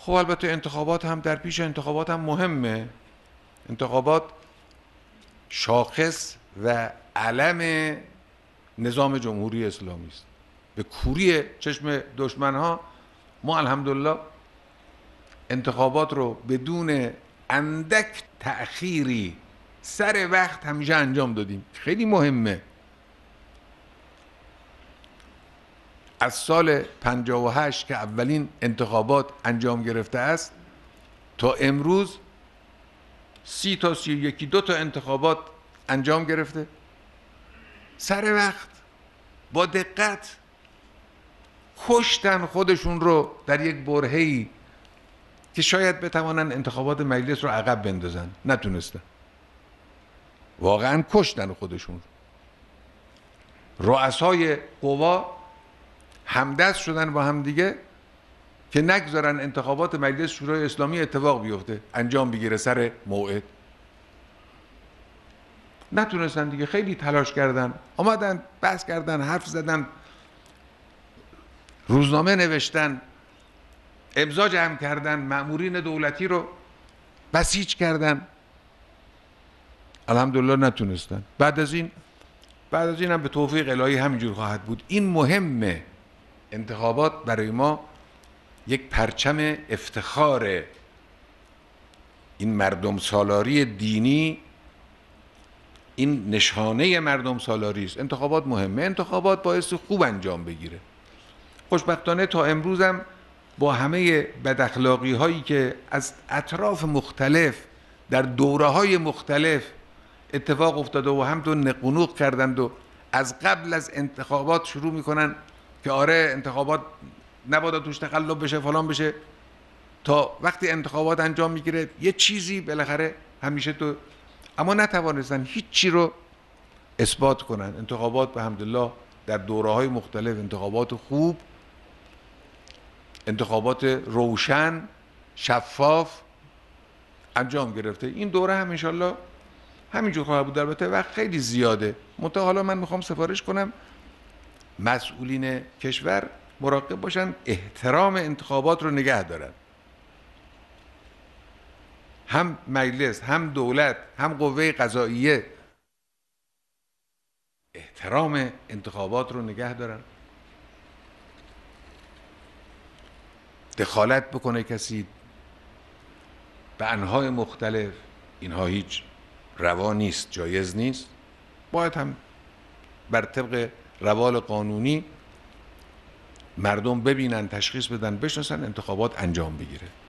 خب البته انتخابات هم در پیش انتخابات هم مهمه. انتخابات شاخص و علم نظام جمهوری اسلامی است. به کوری چشم دشمنها ما الحمدلله انتخابات رو بدون اندک تأخیری سر وقت همیشه انجام دادیم. خیلی مهمه. از سال 58 که اولین انتخابات انجام گرفته است تا امروز 30 تا 31 دو تا انتخابات انجام گرفته، سر وقت، با دقت. کشتن خودشون رو در یک برهه‌ای که شاید بتوانن انتخابات مجلس رو عقب بندازن، نتونستن. واقعا کشتن خودشون. رؤسای قوا همدست شدن با هم دیگه که نگذارن انتخابات مجلس شورای اسلامی اتفاق بیفته، انجام بگیره سر موعد. نتونستن دیگه. خیلی تلاش کردن، آمدن بحث کردن، حرف زدن، روزنامه نوشتن، امضا جمع کردن، مأمورین دولتی رو بسیج کردن. الحمدلله نتونستن. بعد از این هم به توفیق الهی همینجور خواهد بود. این مهمه. انتخابات برای ما یک پرچم افتخاره. این مردم سالاری دینی، این نشانه مردم سالاری است. انتخابات مهمه. انتخابات باعث خوب انجام بگیره. خوشبختانه تا امروزم با همه بداخلاقی هایی که از اطراف مختلف در دوره های مختلف اتفاق افتاده و همتون نقنوق کردند و از قبل از انتخابات شروع میکنن که آره انتخابات نباید توش تقلب بشه، فلان بشه، تا وقتی انتخابات انجام میگیره یه چیزی بالاخره همیشه تو، اما نتوانستن هیچی رو اثبات کنن. انتخابات به حمدالله در دوره‌های مختلف انتخابات خوب، انتخابات روشن، شفاف انجام گرفته. این دوره هم انشالله همینجور خواهد بود. البته وقت خیلی زیاده. منتها حالا من میخوام سفارش کنم مسئولین کشور مراقب باشن احترام انتخابات رو نگه دارن. هم مجلس، هم دولت، هم قوه قضاییه احترام انتخابات رو نگه دارن. دخالت بکنه کسی به انواع مختلف، اینها هیچ روا نیست، جایز نیست. باید هم بر طبق روال قانونی مردم ببینن، تشخیص بدن، بشناسن، انتخابات انجام بگیره.